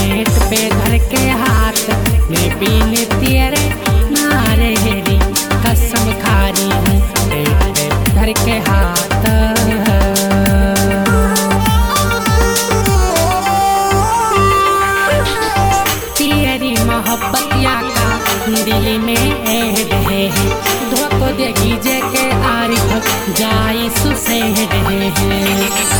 पेट पे धर के हाथ मैं पीने तेरे नारे हेरी कसम खा रही हूँ पेट पे धर के हाथ। तेरी मोहब्बत या का दिल में ऐड है धोखो देगी जे के आरिफ जाई सुसे है।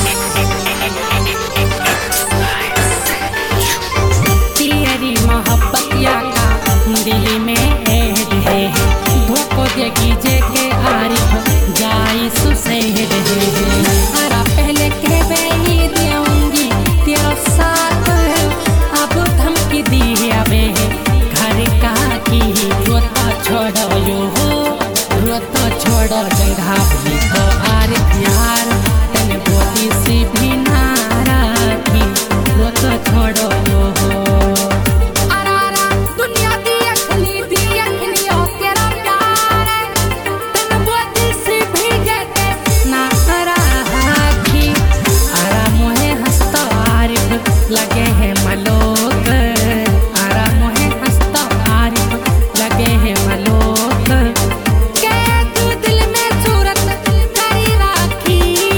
तेरी मोहब्बत या का दिल में ऐड है धोखो देगी जे के आरिफ जाई सुसे है। अरा पहले के ही दूंगी तेरा साथ अब धमकी दी अबे घर का की रोता छोड़ो यो हो रोता छोड़ो जंघा भी तो आरिफ यार तन बोती सी भी नारा थी रोता छोड़ो यो हो। अरारा दुनिया दी अखली हो तेरा प्यार तन बोती सी भी गए ना करा थी। अरा मोहे हंसता आरिफ लगे है मलोक अरा मोहे हंसता आरिफ लगे है मलोक के तू दिल में सूरत करी राखी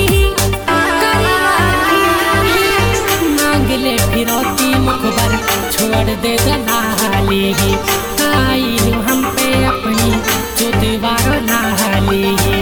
मांग ले फिरौती मुखबर छोड़ दे दलाली आई लू हम पे अपनी जो दीवारों लाली।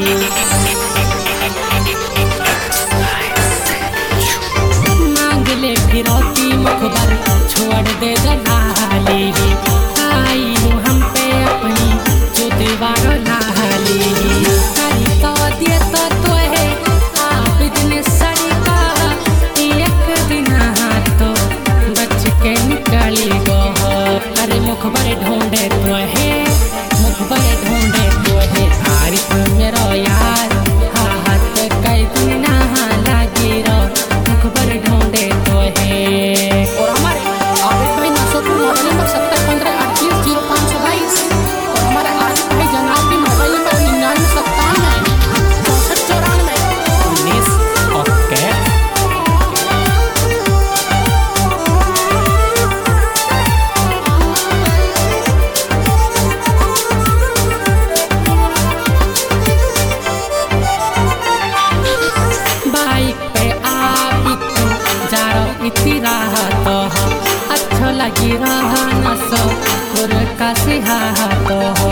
मांग ले फिरौती मुखबर छोड़ दे दलाली आई लू हम पे अपनी जो दीवारों लाली। करी तो दे तो है आप इतने सड़ी का एक दिन तो बच के निकली गो। अरे मुखबर ढूंढे तो है मुखबर ढूंढे तो है आरिफ मेरो यार हाथ कई दिन ना लगी रो मुखबर ढूंढे तो है। और हमारे आरिफ भाई 900 नंबर 70 15 38 0522 और हमारे आरिफ भाई जनाब की मोबाइल नंबर 99 97 64 94 19। ओके बाइक पे आप जा रहो इतनी राहत हो अच्छा लगी रहा न सो का सिहात हो।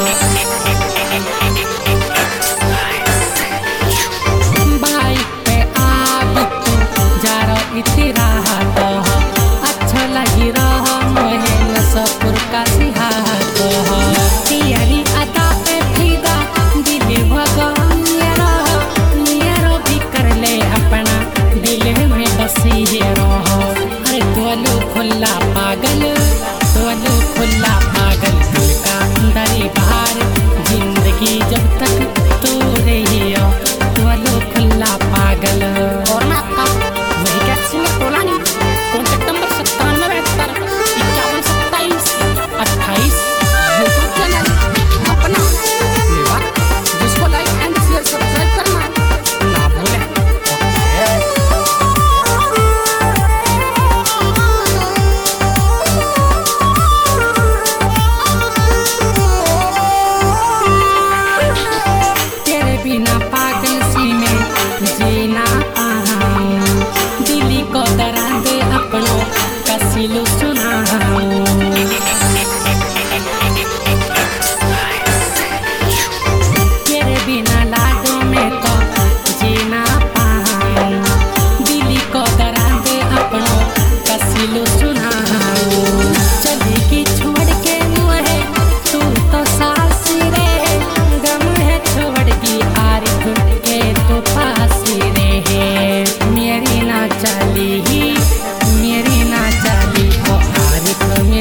बाइक पे आप जा रहो इतनी राहत हो अच्छा लगी रहा मोहे नसपुर का सिहात हो। तेरी अदा पे फिदा दिल भगवान नियरो भी कर ले अपना दिल में बसी रहो। अरे तोलू खुला पागल तोलू खुला पागल दिल का अंदर ही बाहर जिंदगी जब तक तू रही हो तोलू खुला पागल। और मैं आपका वही कैसे में बोला नहीं कॉन्टेक्ट नंबर 97 71 57 27 यूट्यूब चैनल अपना मेवा जिसको लाइक एंड शेयर सब्सक्राइब करना ना भूलें। तेरे बिना पागल सी में जीना पाऊं दिली को दर्द अपनों का सिलू सुनाऊं। तेरे बिना लाडों में तो जीना पाऊं दिली को दर्द अपनों का सिलू सुनाऊं। चलेगी छोड़ के मुझे तू तो सास रे गम है छोड़गी आरिफ के तो फांसी रे मेरी ना चली ओ आरिफ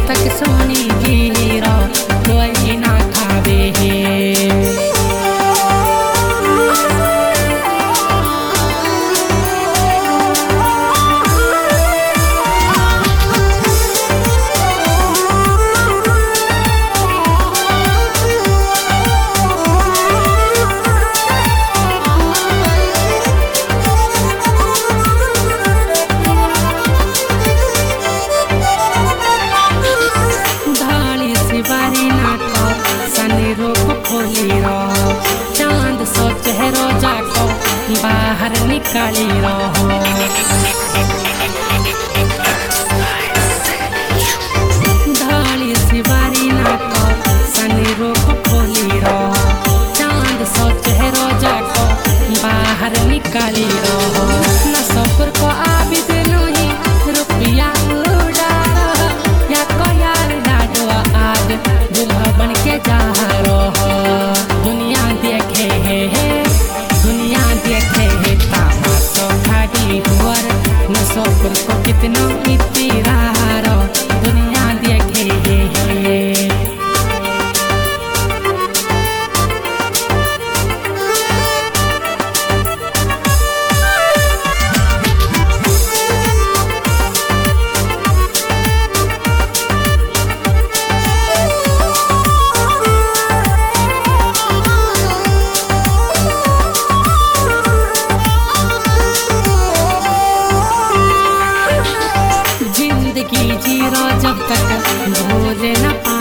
तक सोनी गिरा कोई ना खावे चांद सो चेहरो जाको बाहर निकाली रहो धाली सिवारी नाको सनी रूप खोली रहो चांद सो चेहरो जाको बाहर निकाली रहो न सफर को आबिद नहीं रुपया उड़ा या को यार लाडो आज दुल्हा बन के जा रहो दुनिया देखे तामाशो खाड़ी हुआर न सोपुर को कितना इतिरारो दुनिया देखे जीरो जब तक भूल न